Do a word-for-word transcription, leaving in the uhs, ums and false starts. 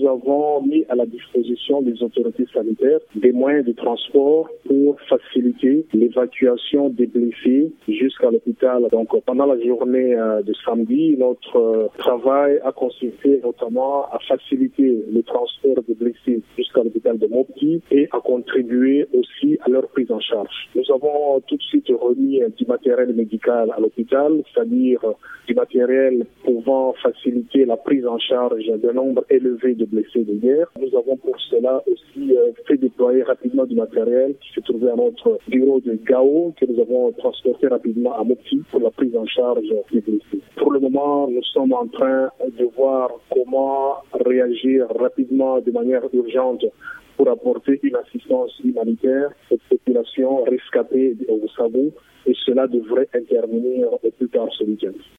nous avons mis à la disposition des autorités sanitaires des moyens de transport pour faciliter l'évacuation des blessés jusqu'à l'hôpital. Donc pendant la journée de samedi, notre travail a consisté notamment à faciliter le transport des blessés jusqu'à l'hôpital de Mopti et à contribuer aussi à leur prise en charge. Nous avons tout de suite remis du matériel médical à l'hôpital, c'est-à-dire du matériel pouvant faciliter la prise en charge d'un nombre élevé de blessés de guerre. Nous avons pour cela aussi fait déployer rapidement du matériel qui se trouvait à notre bureau de Gao, que nous avons transporté rapidement à Mopti pour la prise en charge des blessés. Pour le moment, nous sommes en train de voir comment réagir rapidement de manière urgente pour apporter une assistance humanitaire aux populations rescapées au Sabou, et cela devrait intervenir au plus tard ce week-end.